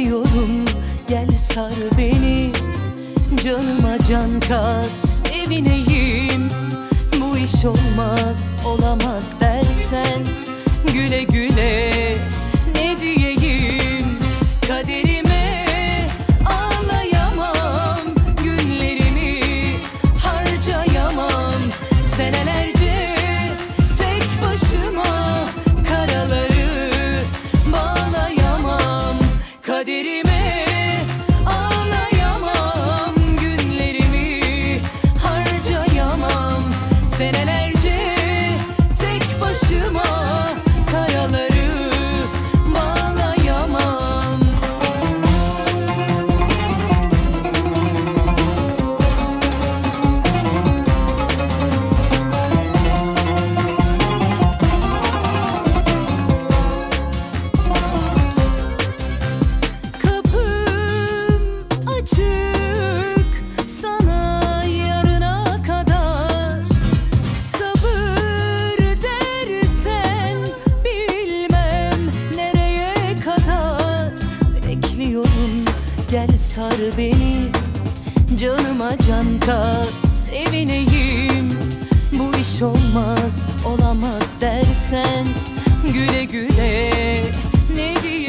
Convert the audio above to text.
Bekliyorum, gel sar beni, canıma can kat, sevineyim. Bu iş olmaz, olamaz dersen güle güle, ne diyeyim? Kaderime ağlayamam, günlerimi harcayamam. Senelerce tek başıma karaları bağlayamam. Kaderime ağlayamam, günlerimi harcayamam. Senelerce tek başıma karaları bağlayamam. Kapım açık sana yarına kadar. Sabır dersen bilmem nereye kadar. Bekliyorum, gel sar beni, canıma can kat, sevineyim. Bu iş olmaz, olamaz dersen güle güle, ne diyeyim?